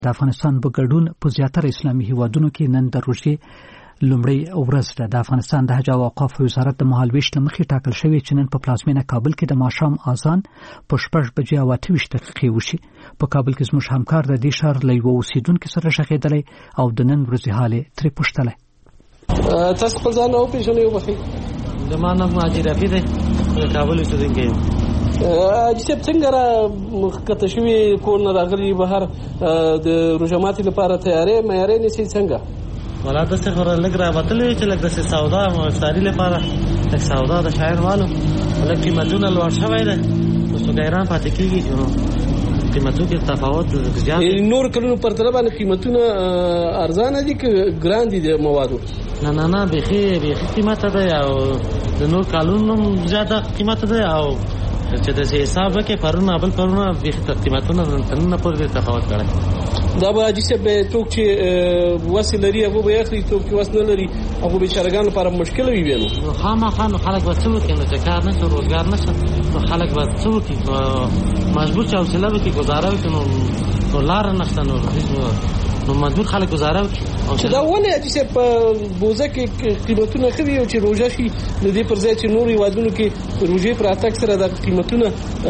د افغانستان په ګډون په زیاتره اسلامي هیوادونو کې نن د روژې لومړۍ ورځ ده. د افغانستان د حج او اوقاف وزارت د مهالویش له مخې ټاکل شوی چې نن په پلازمینه کابل کې د ماښام اذان په 6:28 وشي. په کابل کې زموږ همکار د دې ښار له یوه اوسیدونکي سره غږېدلی او د نن ورځې حال یې ترې پوښتلی. تاسو خپل ځان وپېژنئ وبخښئ. زما نوم حاجي رفیع دی، د کابل اوسیدونکی یم. حاجي صاحب څنګه راکښته شوي کور نه راغلي بهر د روژه ماتي لپاره معیاري نیسئ څنګه؟ ولا داسې خو لږ راوتلی وي چې لږ داسې سودا افطاري لپاره لږ سودا د شاعر والو لږ قیمتونه لوړ شوی دی، نو سوداګران پاتې کېږي چې قیمتو کې تفاوت زیات. نور کلونو پرتله باندې قیمتونه ارزانه دي که ګران دي د موادو؟ نه بیخي قیمته دی او د نور کلونو زیاته قیمته دی او چې داسې حساب وکړې پرونه بل پرونه بیخي قیمتونه تنونه پورې تفاوت کړی. دا به حاجي صاحب څوک چې وس لري هغه به اخلي، څوک چې وس نه لري هغه بیچارهګانو لپاره مشکل وي. بیا نو خامخا نو خلک به څه وکړي، نو چې کار نشته روزګار نشته نو خلک به څه وکړي، مجبور چې حوصله وکړي ګزاره وکړي، نو لاره نشته، نو مجبور خلک ګزاره وکړي. چې دا ولې حاجي صاحب په بوزه کې قیمتونه ښه وي او چې روژه شي د دې پر ځای چې نور هیوادونو کې روژې په راتګ سره د قیمتونه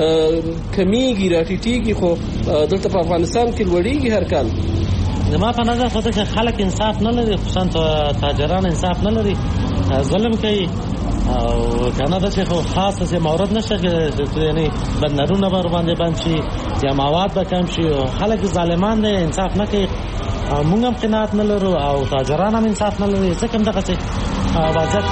کمیږي راټیټېږي، خو دلته په افغانستان کې لوړېږي هر کال؟ زما په نظر خو چې خلک انصاف نه لري، خصوصا تاجران انصاف نه لري، ظلم کوي او کنه داسې خو خاص داسې مورد نشته چې یعنی بندرونه به ورباندې بند شي یا مواد به کم شي. خلک ظالمان دی، انصاف نه کوي او موږ هم قناعت نه لرو او تاجران هم انصاف نه لري. ځکه هم دغسې وضعیت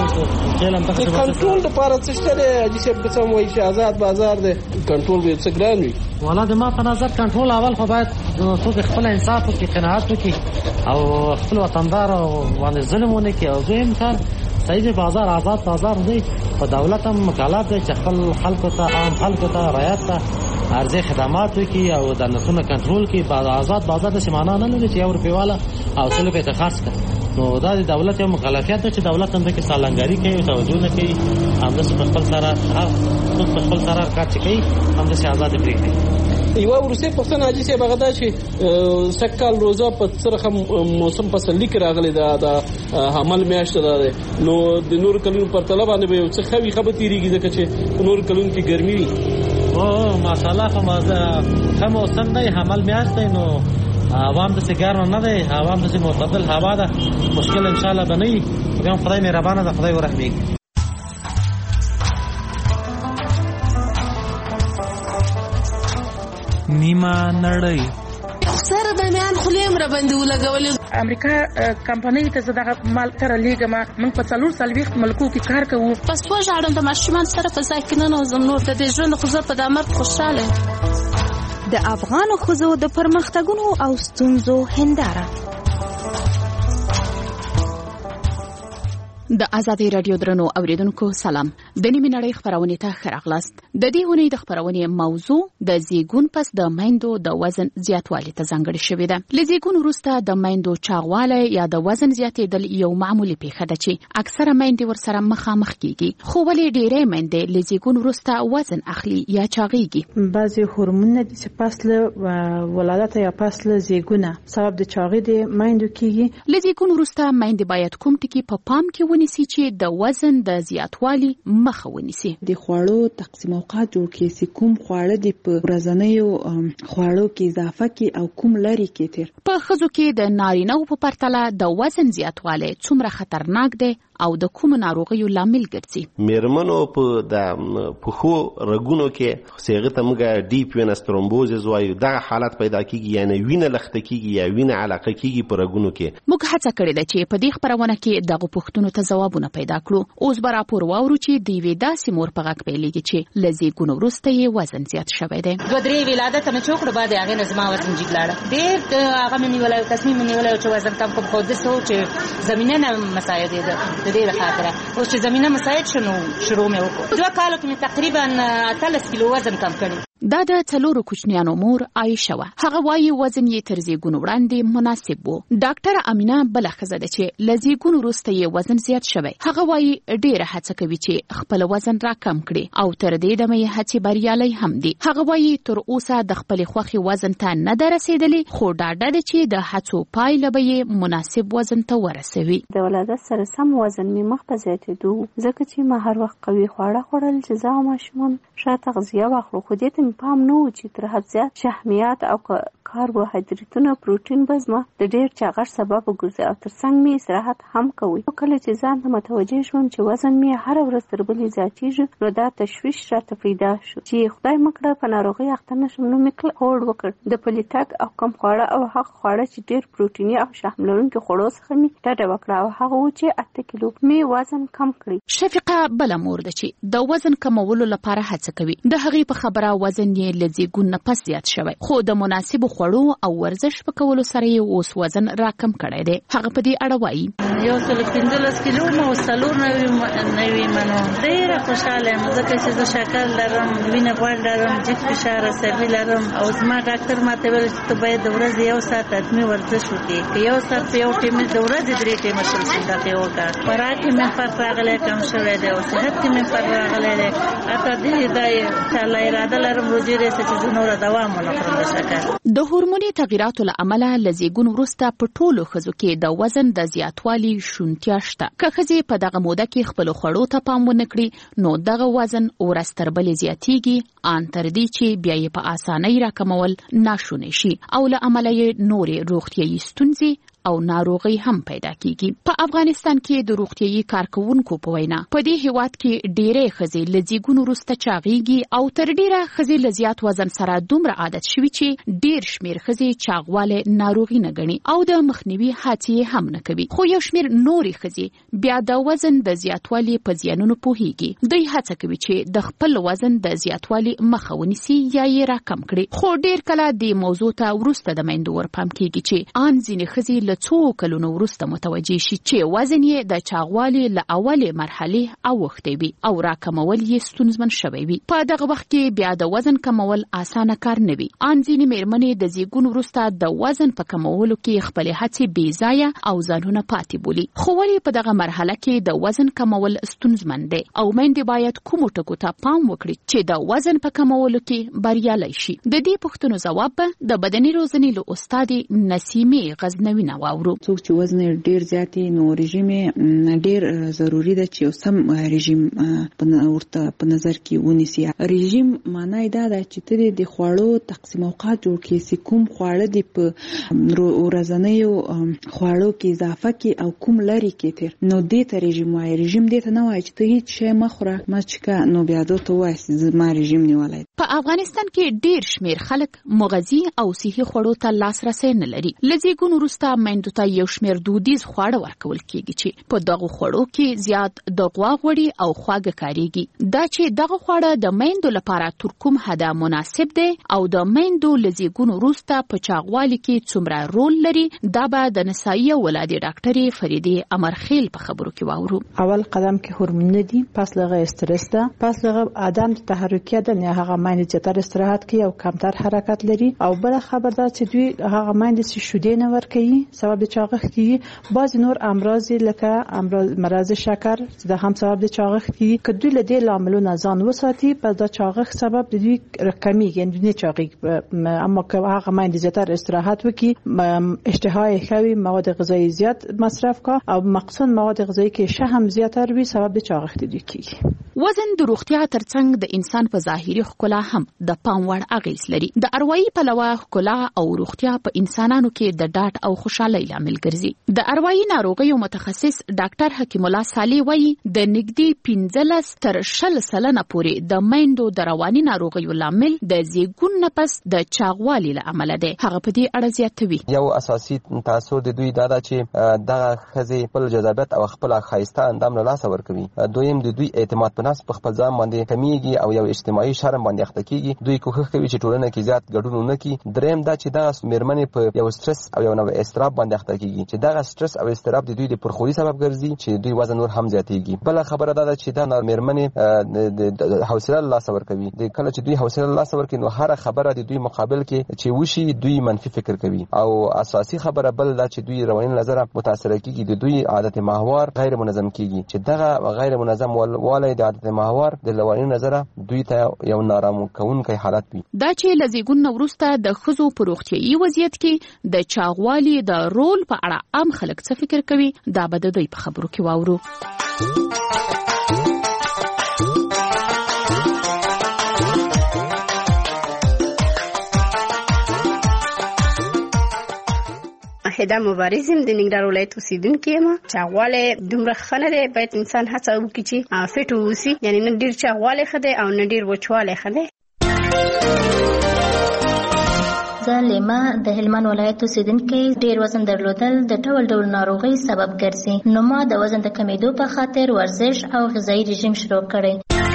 کنټرول لپاره څه شته دی حاجي صاحب؟ که څه هم وایي چې آزاد بازار دی، کنټرول به څه ګران وي؟ والا د ما په نظر کنټرول اول خو باید څوک خپل انصاف وکړي، قناعت وکړي او خپل وطندار باندې ظلم ونه کړي. او دویم کار صحیح دی، بازار آزاد بازار دی، په دولت هم مکلف دی چې خپل خلکو ته عام خلکو ته رعایت ته ارزي خدمات وکړي او د نرخونو کنټرول کړي. آزاد بازار داسې معنا نه لري چې یو روپیواله او 100 روپۍ ته خرڅ کړي. نو دا د دولت یو مکلفیت ده چې دولت هم پکې سالنګاري کوي او توجه نه کوي، همداسې په خپل سره کار چې کوي همداسې آزاد پرېږدي. یوه وروستۍ پوښتنه حاجي صاحب هغه دا چې سږ کال روزه په څرخه موسم پسرلي کې راغلی ده، د حمل میاشته ده، نو د نورو کلونو پرتله باندې به یو څه ښه وي، ښه به تېرېږي ځکه چې په نورو کلونو کې ګرمي وي. ماشاءالله ښه موسم دی، حمل میاشت دی، نو هوا هم داسې ګرمه نه دی، هوا هم داسې معتدل هوا ده، مشکل انشاءالله به نه وي. بیا هم خدای مهربانه ده، خدای ورحمېږي. نیمه نړۍ سره د میان خلیم را باندې ولګولې. امریکا کمپنۍ ته زه دغه مال سره لیږم، موږ په 440 ملکو کې کار کوو. پس وژاړم د ماشومان سره په ځای کې ننوځم، نور د دې ژوند خو زه په دا مرګ خوشحاله. د افغانو ښځو د پرمختګونو او ستونزو هنداره. د ازادي رادیو درنو اوریدونکو سلام. د نیمې نړۍ خبرونه ته ښه راغلاست. د دې ونې د خبرونې موضوع د زیږون پس د میندو د وزن زیاتوالی ته ځانګړې شوې ده. له زیږون وروسته د میندو چاغوالی یا د وزن زیاتېدل یو معمولي پیښه ده چې اکثره میندې ورسره مخامخ کیږي. خو ولې ډېرې میندې له زیږون وروسته وزن اخلي یا چاغېږي؟ بعضې هورمونونه دي چې پس له ولادت یا پس له زیږونه سبب د چاغۍ د میندو کیږي. له زیږون وروسته میندې باید کوم ټکي په پام کې ونیسي چې د وزن د زیاتوالي مخه ونیسي؟ د خوړو تقسیم اوقات جوړ کړي چې کوم خواړه د ورځنیو خوړو کې اضافه کړي او کوم لري کې تیر. په ښځو کې د نارینه‌و په پرتله د وزن زیاتوالی څومره خطرناک دی او د کوم ناروغیو لامل ګرځي؟ میرمنو په د پښو رګونو کې صيغه ته موږ ډیپ وینس ترومبوزز وایو، دغه حالت پیدا کیږي، یعنی وینه لخته کیږي یا وینه علاقه کیږي په رګونو کې. موږ هڅه کړې ده چې په دې خبرونه کې دغه پوښتنو ته ځوابونه پیدا کړو. اوس به راپور واورو چې د یوې داسې مور په غږ پیلېږي چې له زیږون وروسته یې وزن زیات شوی دی. 2-3 ولادت مې چوکړه بعد هغه نه زما وزن جګ لاړ. ډېر هغه مې نیولای، تصمیم مې نیولای چې وزن کم کوم، خو د څه چې زمينه نه مساعده ده د دې لپاره. او چې زمينه مساعد شنو شروع مې وکړ. 2 کال کې تقریبا 30 کیلو وزن کم کړی. دا د 4 کوچنیانو مور عائشه وه. هغه وایي وزن یې تر زیږون وړاندې مناسب و. ډاکټر امینه بله ښځه ده چې له زیږون وروسته یې وزن زیات شوی. هغه وایي ډېره هڅه کوي چې خپل وزن راکم کړي او تر دې دمه یې هڅې بریالۍ هم دي. هغه وایي تر اوسه د خپلې خوښې وزن ته نه ده رسېدلې، خو ډاډه ده چې د هڅو پایله به یې مناسب وزن ته ورسوي. د ولادت سره سم وزن مې مخ په زیاتېدو، ځکه چې ما هر وخت قوي خواړه خوړل چې زه او ماشومان ښه تغذیه واخلو، خو دې ته مې پام نه و چې تر حد زیات شحمیات او کاربوهایدریتونه پروټین به زما د ډېر چاغښت سبب وګرځي او ترڅنګ مې استراحت هم کوي. کله چې ځان ته متوجه شوم چې وزن مې هره ورځ تر بلې زیاتېږي، نو دا تشویش راته پیدا شو چې خدای مه کړه په ناروغۍ اخته نه شم. نو مې هوډ وکړ د پلي تګ او کم خواړه او هغه خواړه چې ډېر پروټیني او شحم لرونکي خوړو څخه مې ډډه وکړه او هغه و چې 8 کیلو مې وزن کم کړی. شفیقه بله مور ده چې د وزن کمولو لپاره هڅه کوي. د هغې په خبره وزن یې له زیږون نه پس زیات شوی، خو د مناسبو خوړو او ورزش په کولو سره یې اوس وزن راکم کړی دی. هغه په دې اړه وایي 115 کیلو مو 4 منو ډېره خوشحاله یم، ځکه چې زه شکر لرم، وینه غوړ لرم، جګ فشار عصبي لرم او زما ډاکټر ماته ویل چې ته باید د ورځې 1 ساعت حتمي ورزش وکړې، که 1 ساعت په یو ټیم د ورځې 3 ټیمه شل دقیقې وکړه. خوراک کې مې فرق راغلی کم شوی دی او صحت کې مې فرق راغلی دی. حتی دې دا انشاءالله اراده لرم روزي رسه چې زه نوره دوام ونکړم د شکر. د هورموني تغییراتو له امله له زیږون وروسته په ټولو ښځو کې د وزن د زیاتوالي شونتیا شته. که ښځې په دغه موده کې خپلو خوړو ته پام ونه کړي، نو دغه وزن ورځ تر بلې زیاتیږي، ان تر دې چې بیا یې په اسانۍ راکمول ناشونی شي او له امله یې نورې روغتیایي ستونزې او ناروغي هم پیدا کیږي. په افغانستان کې د روغتیایي کارکونکو په وینا په دې هیواد کې ډېرې ښځې له زیږون وروسته چاغېږي او تر ډېره ښځې له زیات وزن سره دومره عادت شوي چې ډېر شمېر ښځې چاغوالی ناروغي نه ګڼي او د مخنیوي هڅې هم نه کوي. خو یو شمېر نورې ښځې بیا د وزن د زیاتوالي په زیانونو پوهېږي. دوی هڅه کوي چې د خپل وزن د زیاتوالي مخه ونیسي یا یې راکم کړي. خو ډېر کله دې موضوع ته وروسته د میندو ورپام کېږي چې ان ځینې ښځې له څو کلونو وروسته متوجه شي چې وزن یې د چاغوالي له اولې مرحلې اوښتی وي او راکمول یې ستونزمن شوی وي. په دغه وخت کې بیا د وزن کمول اسانه کار نه وي. ان ځینې مېرمنې د زیږون وروسته د وزن په کمولو کې خپلې هڅې بې ځایه او ځانونه پاتې بولي. خو ولې په دغه مرحله کې د وزن کمول ستونزمن دی او میندې باید کومو ټکو ته پام وکړي چې د وزن په کمولو کې بریالۍ شي؟ د دې پوښتنو ځواب به د بدني روزنې له استادې نسیمې غزنوي نه واورو. څوک چې وزن ډیر زیات نو رژیم ډیر ضروری ده چې سم رژیم ورته په نظر کې ونیسي. رژیم معنی دا ده چې ته د خوړو تقسیم اوقات جوړ کړې، چې کوم خواړه دی په ورځنیو خوړو کې اضافه کې او کوم لري کې تر نو دې ته رژیم وایي. رژیم دې ته نه وایي چې ته هیڅ شی مخوره مچکه نو بیا دوته وایي چې ما رژیم نیولای. په افغانستان کې ډیر شمیر خلک مغذي او صحي خوړو ته لاسرسی نه لري. لزیګون وروسته میندو ته یو شمیر دودیز خواړه ورکول کیږي چې په دغه خوړو کې زیات د غوا غوړي او خواږه کاریږي. دا چې دغه خواړه د میندو لپاره تر کوم حده مناسب دي او د میندو لزیګون وروسته په چاغوالي کې څومره رول لري، دا به د نسایي ولادي ډاکټرې فریدې امرخیل په خبرو کې واورو. اول قدم کې هورمون دي، پس لغه استرس ده، پس لغه عدم تحرکیت نه هغه مایند زیاتره استراحت کوي او کمتر حرکت لري. او بل خبر ده چې دوی هغه مایند چې شوده نه ور کوي سبب د چاغښت کیږي. بعض نور امراض لکه مرض شکر چې د هم سبب د چاغښت کیږي. که دوی له دې لاملونو ځان وساتي پس د چاغښت سبب د دوی کمیږي، یعنی نه چاغي. اما که هغه مایند زیاتره استراحت وکي، اشتهای خوي، مواد غذایی زیات مصرف کا او مقصود مواد غذایی کې شهم زیاتر وي سبب د چاغښت دي کیږي. وزن د روغتیا ترڅنګ د انسان په ظاهري ښکلا هم د پام وړ اغیز لري. د اروايي پلوه ښکلا او روغتیا په انسانانو کې د ډاډ او خوشحالۍ لامل ګرځي. د اروايي ناروغیو متخصص ډاکټر حکیم الله صالح وایي د نږدې 15 تر 20% پورې د میندو د رواني ناروغیو لامل د زیږون نه پس د چاغوالي له امله دی. هغه په دې اړه زیاتوي. یو اساسي تاثیر د دوی دا ده چې دغه ښځې خپل جذابیت او خپل ښایسته اندام له لاسه ورکوي. دویم د دوی اعتماد په نفس په خپل ځان باندې کمیږي او یو اجتماعي شرم باندې اخته کیږي. دوی کوښښ کوي چې ټولنه کې زیات ګډون ونه کړي. دریم دا چې دغه مېرمنې په یو سټرس او یو نوع اضطراب باندې اخته کیږي چې دغه سټرس او اضطراب د دوی د پرخوري سبب ګرځي چې دوی وزن نور هم زیاتېږي. بل خبره دا ده چې دا مېرمنې حوصله له لاسه ورکوي. د کله چې دوی حوصله له لاسه ورکوي نو هر خبره د دوی مقابل کې چې وشي دوی منفي فکر کوي. او اساسي خبره بل دا چې دوی رواني نظر متاثر کیږي، د دوی عادت محور غیر منظم کیږي چې دغه غیر منظم والي د عادت محور د رواني نظر دوی ته یو نارامو کوونکی حالت وي. دا چې لزیګون وروسته د ښځو په روغتیايي وضعیت کې د چاغوالي د رول په اړه عام خلک څه فکر کوي، دا به د دوی په خبرو کې واورو. هدا مبارزم د ننګرهار ولایت اوسیدونکې یم. چاغواله دومره ښه نه دی، باید انسان هڅه وکړي چې فټ واوسي، یعنی نه ډېر چاغواله ښه دی او نه ډېر وچواله ښه دی. زه لیما د هلمند ولایت اوسیدونکې. ډېر وزن درلودل د ډول ډول ناروغۍ سبب ګرځي، نو ما د وزن د کمیدو په خاطر ورزش او غذایي رژیم شروع کړی.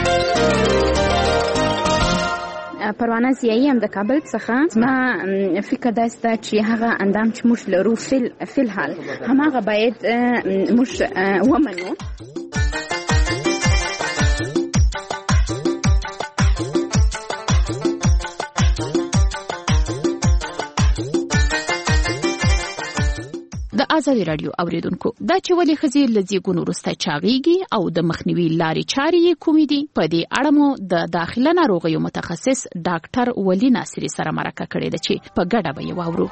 پروانه زیایی هم د کابل څخه. زما فکر داسې ده چې هغه اندام چې موږ لرو فی الحال هماغه باید موږ ومنو. د ازادي رادیو اوریدونکو، دا چې ولې ښځې له زیږون وروسته چاغېږي او د مخنیوي لارې چارې یې کومې دي، په دې اړه مو د داخله ناروغیو متخصص ډاکټر ولی ناصري سره مرکه کړې ده چې په ګډه به یې واورو.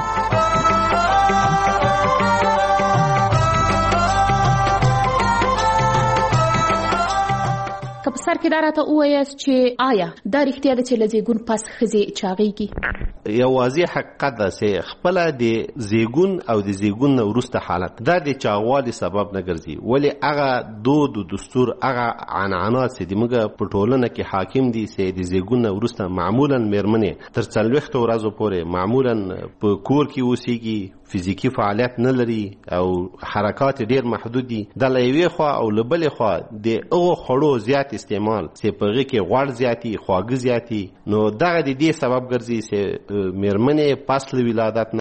که په سر کې دا راته ووایاست چې آیا دا رښتیا ده چې له زیږون پس ښځې چاغېږي؟ یو واضح حقیقت ده چې خپل د زیږون او د زیږون وروسته حالت دا د چاغوالي سبب نه ګرځي، ولی هغه دود او دستور هغه عنعنات چې موږ په ټولنه کې حاکم دي چې د زیږون وروسته معمولا مېرمنې تر 40 ورځې پورې معمولا په کور کې اوسېږي، فزیکی فعالیت نه لري او حرکات ډیر محدود دي. د لوي خو او لبل خو د هغه خړو زیات استعمال چې په غي کې غوړ زیاتی، خواږه زیاتی، نو دغه د دې سبب ګرځي چې مېرمنې پس له ولادت